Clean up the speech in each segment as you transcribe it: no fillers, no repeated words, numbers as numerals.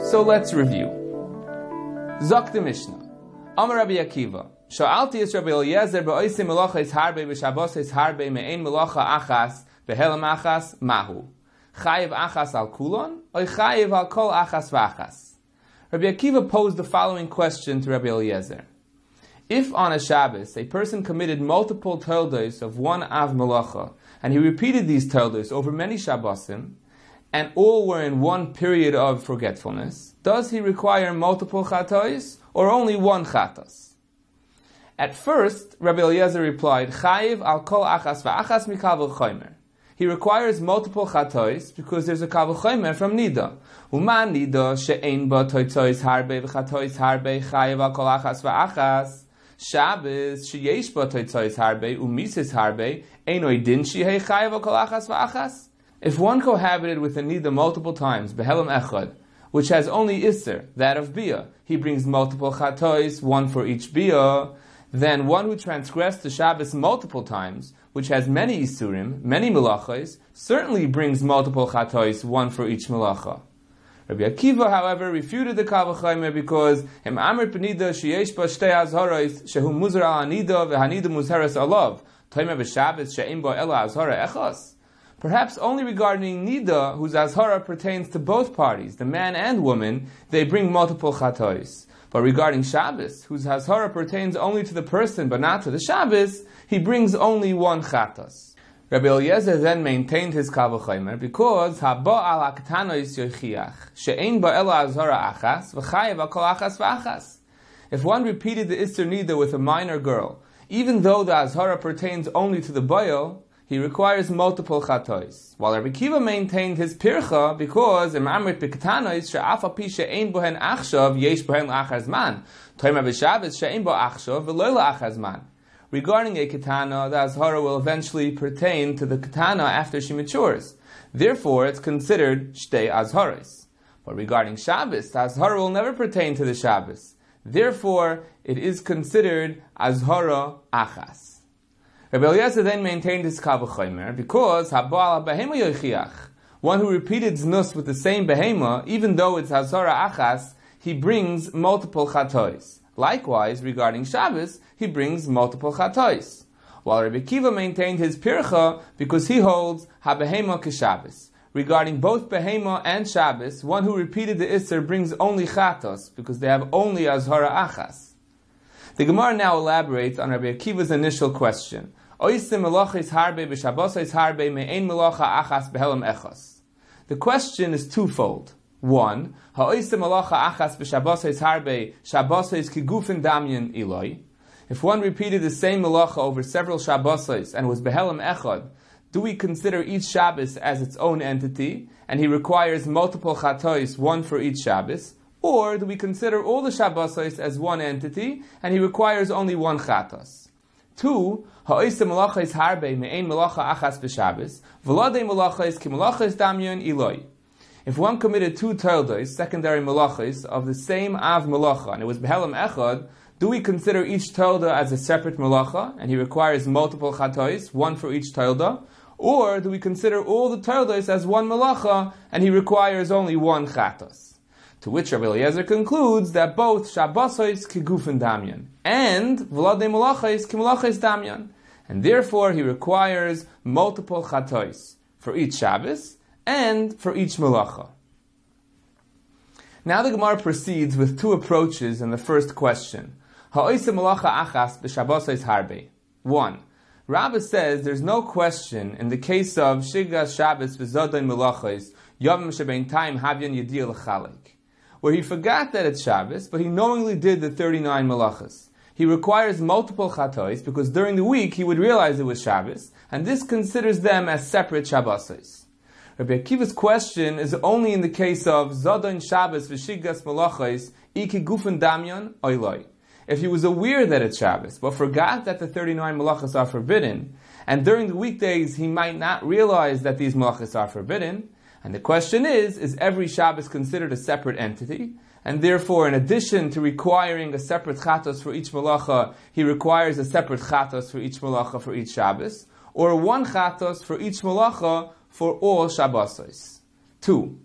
So let's review. Zok the Mishnah. Amar Rabbi Akiva. Sha'alti es Rabbi Eliezer ba'osim melacha es harbe b'shabos es harbe me'ein melacha achas behelam achas mahu. Chayiv achas al kulon or chayiv al kol achas v'achas. Rabbi Akiva posed the following question to Rabbi Eliezer. If on a Shabbos a person committed multiple toldos of one av melacha and he repeated these toldos over many Shabbosim and all were in one period of forgetfulness, does he require multiple chatos or only one chatos? At first, Rabbi Eliezer replied, Chayiv al kol achas v'achas mikal v'chomer. He requires multiple chatos because there's a kal v'chomer from nida. Uma nida she'ein ba toitzois harbe v'chatois harbe chayiv al kol achas v'achas. Shabbos sheyesh ba toitzois harbe umisis harbe einoi din shehei chayiv al kol achas v'achas. If one cohabited with a nida multiple times, behelam echad, which has only isser, that of bia, he brings multiple chatos, one for each bia. Then one who transgressed the Shabbos multiple times, which has many isurim, many melachos, certainly brings multiple chatos, one for each melacha. Rabbi Akiva, however, refuted the kal v'chomer because hem amr b'nida sheyesh ba shtei azharos shehu muzar al hanida v'hanida muzharas alav toimer b'Shabbos she'im bo ela azhara echos. Perhaps only regarding nida, whose azhara pertains to both parties, the man and woman, they bring multiple chatos. But regarding Shabbos, whose Hazara pertains only to the person but not to the Shabbos, he brings only one chatos. Rabbi Eliezer then maintained his kal v'chomer because haba al haktanois yochiach she'ein ba ela azhara achas v'chayev al kol achas v'achas. If one repeated the Isser Nida with a minor girl, even though the azhara pertains only to the boil, he requires multiple chatos. While Rabbi Akiva maintained his pircha because im amrit b'ketanois she'af al pi she'ein bohen achshav yesh bohen la'achar zman toimer b'Shabbos she'ein bo achshav v'lo la'achar zman. Regarding a ketana, the azhara will eventually pertain to the ketana after she matures. Therefore, it's considered shtei azharos. But regarding Shabbos, the azhara will never pertain to the Shabbos. Therefore, it is considered azhara achas. Rabbi Eliezer then maintained his kal v'chomer because habal behema yochiach, one who repeated znus with the same behema, even though it's hazara achas, he brings multiple chatos. Likewise, regarding Shabbos, he brings multiple chatos. While Rabbi Akiva maintained his pircha because he holds habehema keshabbos. Regarding both behema and Shabbos, one who repeated the isser brings only chatos because they have only azhara achas. The Gemara now elaborates on Rabbi Akiva's initial question. The question is twofold. One, if one repeated the same melacha over several Shabbos and was behelam echad, do we consider each Shabbos as its own entity, and he requires multiple chatos, one for each Shabbos? Or do we consider all the Shabbos as one entity, and he requires only one chatos? Two, if one committed two toldos, secondary melachos, of the same av melacha, and it was behelam echad, do we consider each tolda as a separate melacha, and he requires multiple chatos, one for each tolda? Or do we consider all the toldos as one melacha, and he requires only one chatos? To which Rabbi Eliezer concludes that both Shabbosos kegufen damyan and v'ladei melachos kemelachos damyan, and therefore he requires multiple chatos for each Shabbos and for each melacha. Now the Gemara proceeds with two approaches in the first question. Ha'oise melacha achas b'Shabbosos harbe. 1. Rabbah says there's no question in the case of Shigas Shabbos v'Zodai melachos yom shebein time havyan yediyah l'chalek, where he forgot that it's Shabbos, but he knowingly did the 39 melachos. He requires multiple chatos because during the week he would realize it was Shabbos, and this considers them as separate Shabbosos. Rabbi Akiva's question is only in the case of Zodon Shabbos v'Shigas melachos iki gufen damyan oiloi. If he was aware that it's Shabbos, but forgot that the 39 melachos are forbidden, and during the weekdays he might not realize that these melachos are forbidden, and the question is every Shabbos considered a separate entity? And therefore, in addition to requiring a separate chatos for each melacha, he requires a separate chatos for each melacha for each Shabbos? Or one chatos for each melacha for all Shabbosos? 2.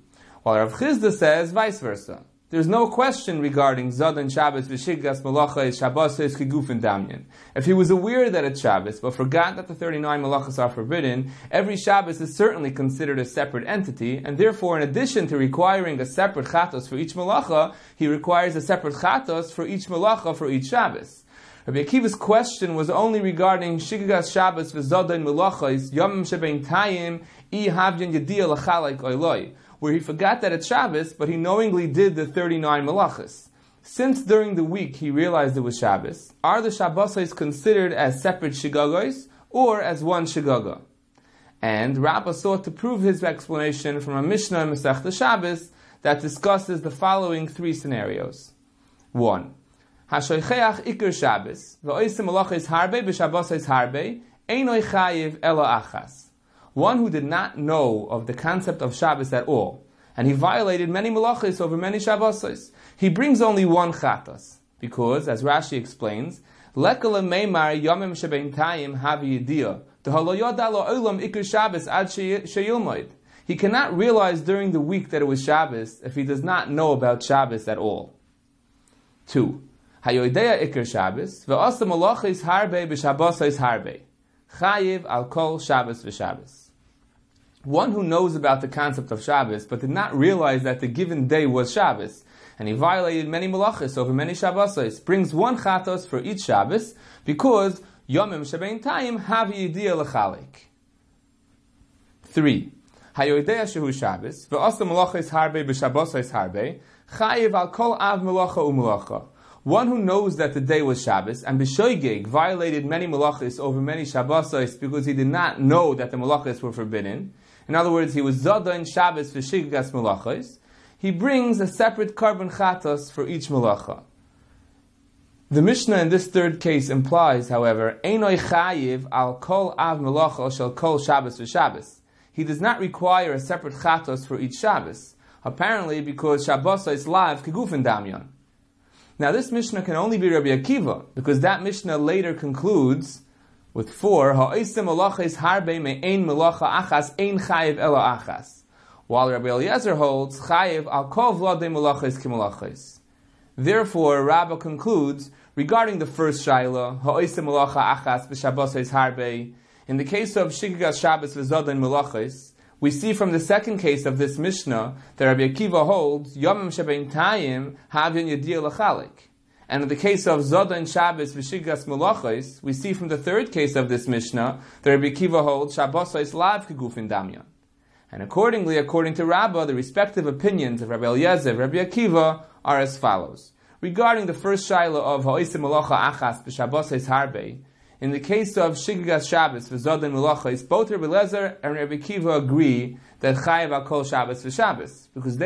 While Rav Chisda says vice versa. There's no question regarding Zodan Shabbos v'Shiggas Malacha is Shabbos is Kegufin Damyan. If he was aware that it's Shabbos, but forgot that the 39 Malachas are forbidden, every Shabbos is certainly considered a separate entity, and therefore, in addition to requiring a separate Chatos for each Malacha, he requires a separate Chatos for each Malacha for each Shabbos. Rabbi Akiva's question was only regarding Shiggas Shabbos v'Zodan Malachas Yom Shebein Tayim I Havyan Yediyah L'Chalek Oiloi, where he forgot that it's Shabbos, but he knowingly did the 39 Malachas. Since during the week he realized it was Shabbos, are the Shabbosais considered as separate Shigagos or as one Shigaga? And Rabbah sought to prove his explanation from a Mishnah in Masechta Shabbos that discusses the following three scenarios. 1. Hashoicheach Iker Shabbos, v'oisim Malachas harbe b'Shabbosais harbe, einoi chayiv ela achas. One who did not know of the concept of Shabbos at all, and he violated many malachos over many Shabbos. He brings only one chatas, because, as Rashi explains, lekala meimar yomim shebein tayim havi yediyah, tehalo yoda lo olam ikar Shabbos ad sheyilmoid. He cannot realize during the week that it was Shabbos if he does not know about Shabbos at all. 2. Hayoidea ikar Shabbos, ve'asa malachos harbe b'Shabbosos harbe, chayiv al kol Shabbos v'Shabbos. One who knows about the concept of Shabbos, but did not realize that the given day was Shabbos, and he violated many malachos over many Shabbosos, brings one chatos for each Shabbos, because Yomim Shebein Tayim have Yediyah L'Chalek. 3. Hayoidea Shehu Shabbos, ve'asa malachos harbe b'Shabbosos harbe, chayiv al kol av malacha u'malacha. One who knows that the day was Shabbos, and b'shoigeg violated many malachos over many Shabbosos because he did not know that the malachos were forbidden. In other words, he was Zodan Shabbos v'Shiggas Malachos. He brings a separate carbon chatos for each malacha. The Mishnah in this third case implies, however, Einoi chayiv al kol av malacha shel kol Shabbos v'Shabbos. He does not require a separate chatos for each Shabbos, apparently because Shabbos is live kegufin damyan. Now this Mishnah can only be Rabbi Akiva, because that Mishnah later concludes with 4, ha'osim malachos harbe me'ein malacha achas ein chayiv ela achas, while Rabbi Eliezer holds chayiv al kol v'ladei malachos kimalachos. Therefore, Rabbah concludes regarding the first shaila, ha'osim malacha achas b'Shabbosos harbe, in the case of Shiggas Shabbos v'Zodan malachos, we see from the second case of this Mishnah that Rabbi Akiva holds Yomim Shebein Tayim havyan Yediyah L'Chalek. And in the case of Zodan Shabbos v'Shiggas Malachos, we see from the third case of this Mishnah that Rabbi Akiva holds Shabbos lav kegufin damyan. And accordingly, according to Rabbah, the respective opinions of Rabbi Eliezer and Rabbi Akiva are as follows. Regarding the first shaila of ha'osim malacha achas b'Shabbosos harbe, in the case of Shiggas Shabbos v'Zodan Malachos, both Rabbi Eliezer and Rabbi Akiva agree that chayiv al kol Shabbos v'Shabbos, because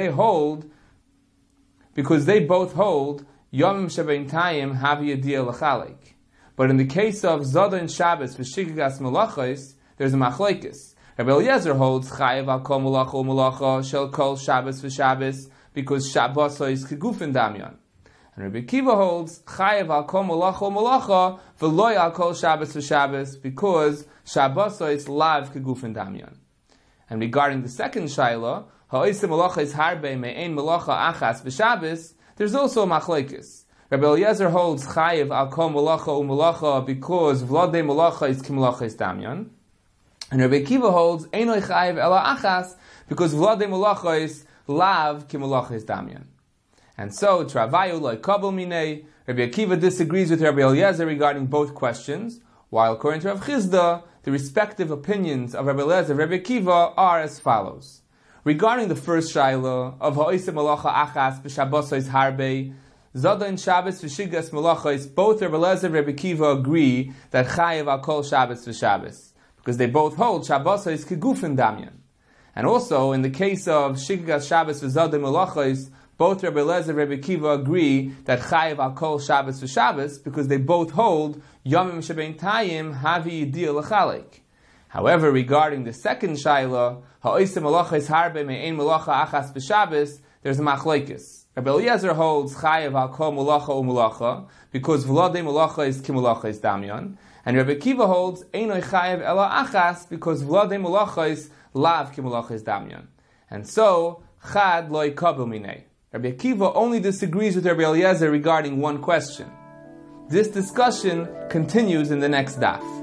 they both hold Yom Shebein Tayim have Yediyah L'Chalek. But in the case of Zodan Shabbos v'Shiggas Malachos, there's a machlekes. Rabbi Eliezer holds chayiv al kol malacha u'malacha shel kol Shabbos v'Shabbos, because Shabbos is kegufin damyan. And Rabbi Akiva holds chayiv al kol malacha u'malacha v'loy al kol Shabbos v'Shabbos, because Shabbos is lav kegufin damyan. And regarding the second shaila, ha'osim malachos harbe me'ein malacha achas v'Shabbos, there's also a machlekes. Rabbi Eliezer holds chayiv al kol malacha u'malacha because v'ladei malacha is kimalacha damyan. And Rabbi Akiva holds einoi chayiv ela achas because v'ladei malacha is lav kimalacha damyan. And so, travayu loy kabel minei, Rabbi Akiva disagrees with Rabbi Eliezer regarding both questions, while according to Rav Chisda, the respective opinions of Rabbi Eliezer and Rabbi Akiva are as follows. Regarding the first shaila of ha'osim malacha achas b'Shabbosos harbe, Zodan Shabbos v'Shiggas Malachos, both Rabbi Eliezer and Rabbi Akiva agree that chayiv al kol Shabbos v'Shabbos, because they both hold Shabbos is kegufin damyan. And also, in the case of Shiggas Shabbos v'Zodan Malachos, both Rabbi Eliezer and Rabbi Akiva agree that chayiv al kol Shabbos v'Shabbos, because they both hold Yomim Shebein Tayim havi Yediyah L'Chalek. However, regarding the second shaila, ha'osim malachos harbe me'ein malacha achas b'Shabbos, there's a machlekes. Rabbi Eliezer holds chayiv al kol malacha u'malacha because v'ladei malacha is kimalacha damyan, and Rabbi Akiva holds einoi chayiv ela achas because v'ladei malacha is lav kimalacha damyan. And so chad lo yikabu minei. Rabbi Akiva only disagrees with Rabbi Eliezer regarding one question. This discussion continues in the next daf.